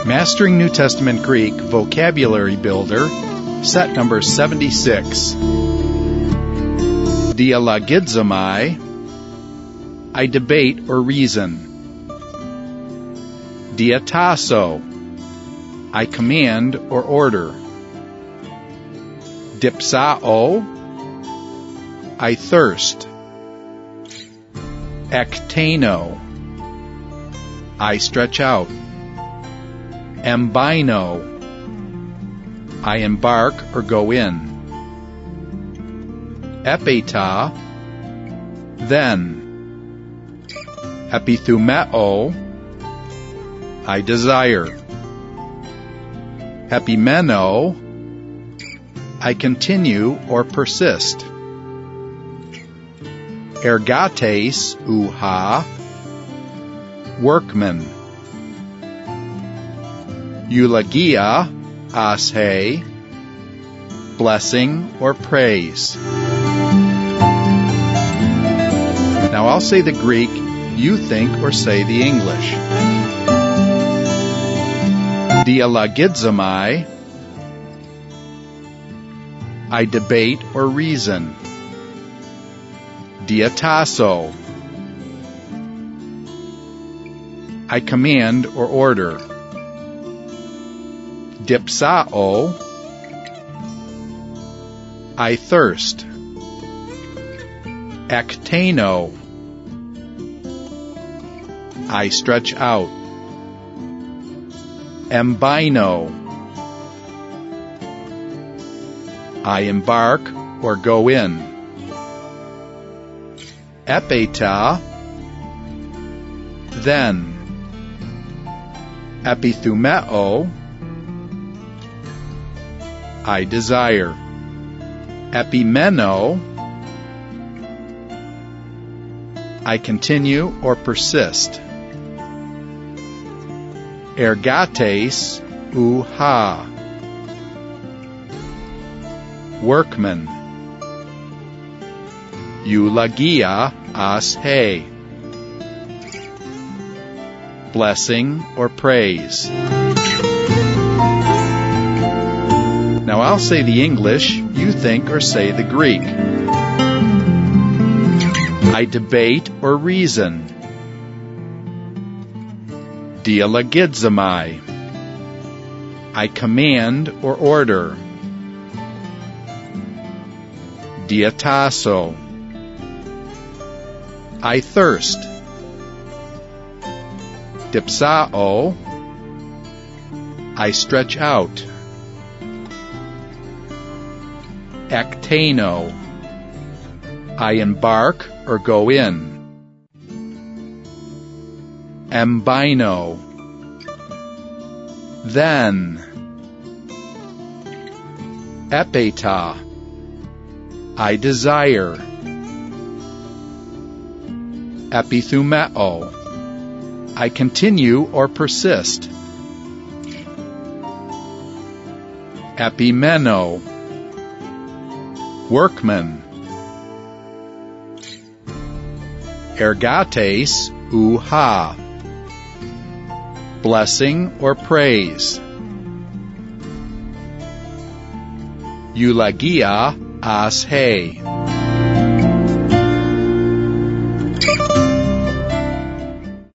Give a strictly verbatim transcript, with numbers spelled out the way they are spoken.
Mastering New Testament Greek Vocabulary Builder, set number seventy-six. Dialogizomai, I debate or reason. Diatasso, I command or order. Dipsao, I thirst. Ektano, I stretch out. Embino, I embark or go in. Epeta, then. Epithumeo, I desire. Epimeno, I continue or persist. Ergates, uha, workman. Eulogia, ashe, blessing or praise. Now I'll say the Greek, you think or say the English. Dialogizomai, I debate or reason. Diatasso, I command or order. Dipsao, I thirst. Ektano, I stretch out. Embino, I embark or go in. Epeta, then. Epithumeo, I desire. Epimeno, I continue or persist. Ergates, uha, workman. Eulogia, ashe, blessing or praise. Now I'll say the English, you think or say the Greek. I debate or reason. Dialogizomai, I command or order. Diatasso, I thirst. Dipsao, I stretch out. Ektano, I embark or go in. Embino, then. Epeta, I desire. Epithumeo, I continue or persist. Epimeno, workman. Ergates, uha, blessing or praise. Eulogia, ashe,